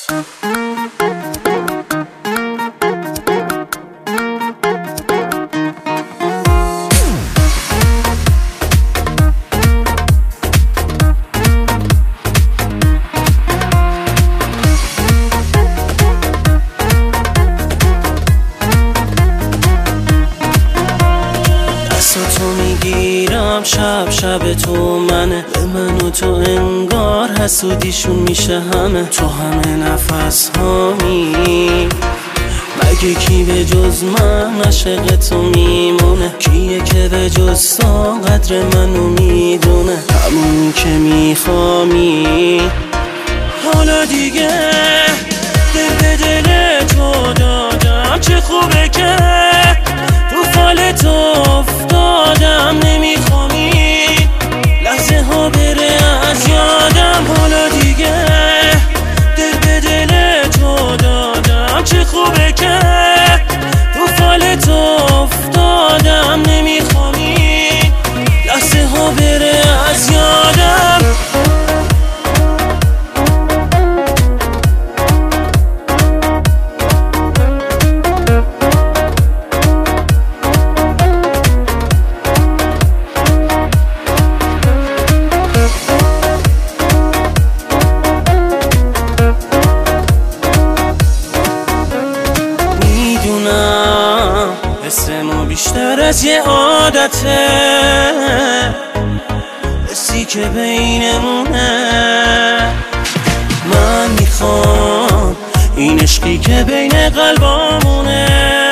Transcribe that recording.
تو میگیرم شب شب تو منه، به من و تو انگار حسودیشون میشه همه. تو همه نفس هامی مگه کی به جز من عاشق تو میمونه؟ کیه که به جز تو قدر منو میدونه؟ همونی که میخوامی. حالا دیگه دل به دل تو دادم، چه خوبه که تو فال تو افتادم. نمیخوامی لحظه ها بره از یادم. حالا دیگه دل به دل تو دادم، چه خوبه که تو فال تو افتادم. نمیخوامی لحظه ها بره از یادم. حسمو بیشتر از یه عادته، حسی که بینمونه. من میخوام این عشقی که بین قلبامونه